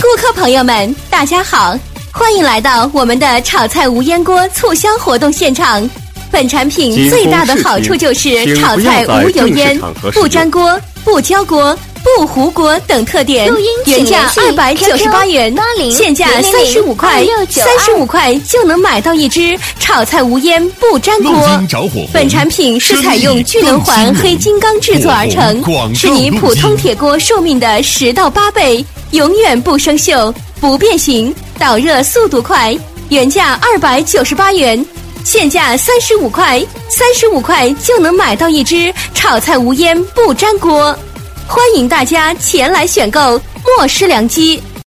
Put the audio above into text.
客朋友们，大家好，欢迎来到我们的炒菜无烟锅促销活动现场。本产品最大的好处就是炒菜无油烟、不粘锅、不焦锅、不糊锅等特点，原价298元，现价35块，35块就能买到一只炒菜无烟不粘锅。本产品是采用聚能环黑金刚制作而成，是你普通铁锅寿命的10到8倍，永远不生锈、不变形，导热速度快，原价298元。现价35块，35块就能买到一只炒菜无烟不粘锅，欢迎大家前来选购，莫失良机。